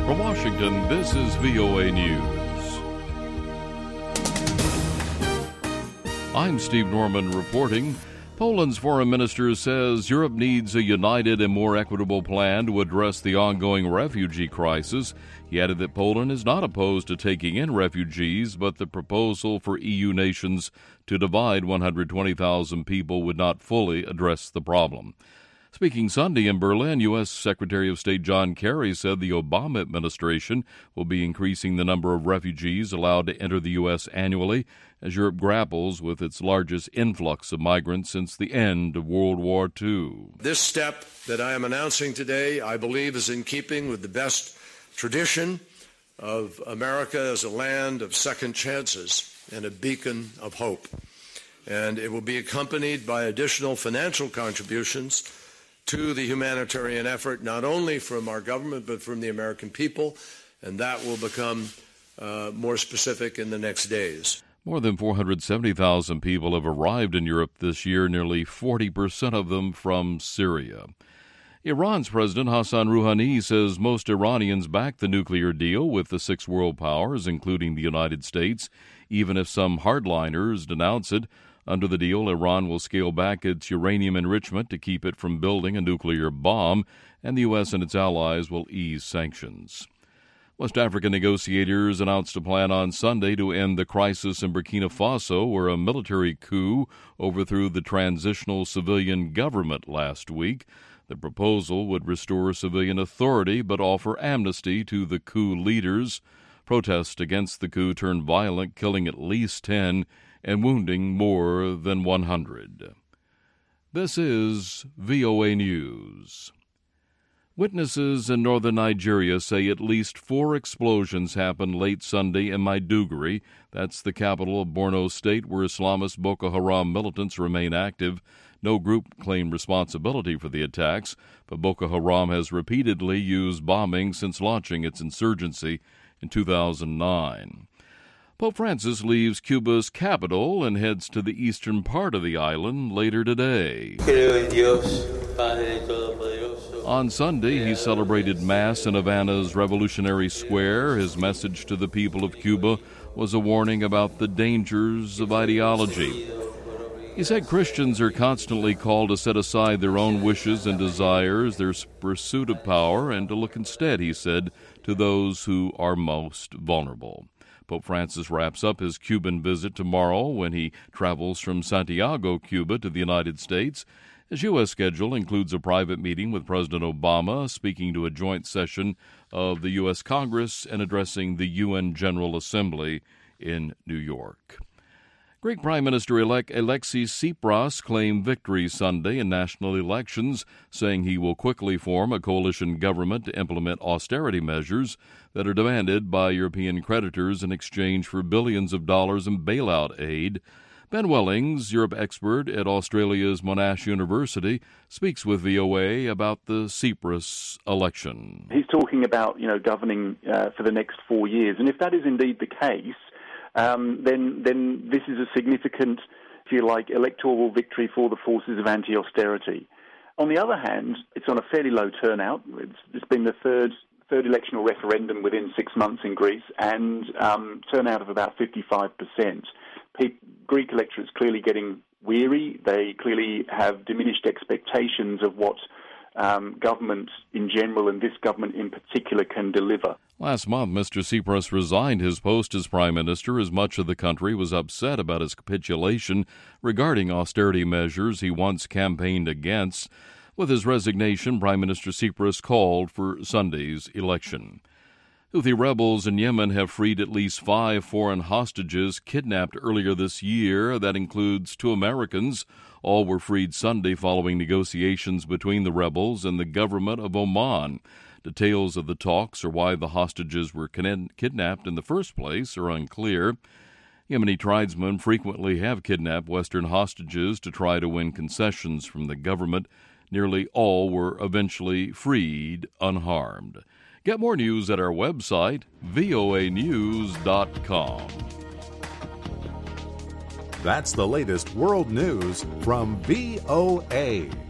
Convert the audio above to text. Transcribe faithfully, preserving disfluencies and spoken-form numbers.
From Washington, this is V O A News. I'm Steve Norman reporting. Poland's foreign minister says Europe needs a united and more equitable plan to address the ongoing refugee crisis. He added that Poland is not opposed to taking in refugees, but the proposal for E U nations to divide one hundred twenty thousand people would not fully address the problem. Speaking Sunday in Berlin, U S. Secretary of State John Kerry said the Obama administration will be increasing the number of refugees allowed to enter the U S annually as Europe grapples with its largest influx of migrants since the end of World War Two. This step that I am announcing today, I believe, is in keeping with the best tradition of America as a land of second chances and a beacon of hope. And it will be accompanied by additional financial contributions to the humanitarian effort, not only from our government, but from the American people, and that will become uh, more specific in the next days. More than four hundred seventy thousand people have arrived in Europe this year, nearly forty percent of them from Syria. Iran's President Hassan Rouhani says most Iranians back the nuclear deal with the six world powers, including the United States, even if some hardliners denounce it. Under the deal, Iran will scale back its uranium enrichment to keep it from building a nuclear bomb, and the U S and its allies will ease sanctions. West African negotiators announced a plan on Sunday to end the crisis in Burkina Faso, where a military coup overthrew the transitional civilian government last week. The proposal would restore civilian authority but offer amnesty to the coup leaders. Protests against the coup turned violent, killing at least ten and wounding more than one hundred. This is V O A News. Witnesses in northern Nigeria say at least four explosions happened late Sunday in Maiduguri. That's the capital of Borno State, where Islamist Boko Haram militants remain active. No group claimed responsibility for the attacks, but Boko Haram has repeatedly used bombing since launching its insurgency in two thousand nine. Pope Francis leaves Cuba's capital and heads to the eastern part of the island later today. On Sunday, he celebrated Mass in Havana's Revolutionary Square. His message to the people of Cuba was a warning about the dangers of ideology. He said Christians are constantly called to set aside their own wishes and desires, their pursuit of power, and to look instead, he said, to those who are most vulnerable. Pope Francis wraps up his Cuban visit tomorrow when he travels from Santiago, Cuba, to the United States. His U S schedule includes a private meeting with President Obama, speaking to a joint session of the U S Congress, and addressing the U N General Assembly in New York. Greek Prime Minister-elect Alexis Tsipras claimed victory Sunday in national elections, saying he will quickly form a coalition government to implement austerity measures that are demanded by European creditors in exchange for billions of dollars in bailout aid. Ben Wellings, Europe expert at Australia's Monash University, speaks with V O A about the Tsipras election. He's talking about, you know, governing uh, for the next four years, and if that is indeed the case, Um, then, then this is a significant, if you like, electoral victory for the forces of anti-austerity. On the other hand, it's on a fairly low turnout. It's, it's been the third third election or referendum within six months in Greece, and um, turnout of about fifty-five percent. Pe- Greek electorates clearly getting weary. They clearly have diminished expectations of what Um, government in general and this government in particular can deliver. Last month, Mister Tsipras resigned his post as prime minister as much of the country was upset about his capitulation regarding austerity measures he once campaigned against. With his resignation, Prime Minister Tsipras called for Sunday's election. Houthi rebels in Yemen have freed at least five foreign hostages kidnapped earlier this year. That includes two Americans. All were freed Sunday following negotiations between the rebels and the government of Oman. Details of the talks or why the hostages were kidnapped in the first place are unclear. Yemeni tribesmen frequently have kidnapped Western hostages to try to win concessions from the government. Nearly all were eventually freed unharmed. Get more news at our website, V O A news dot com. That's the latest world news from V O A.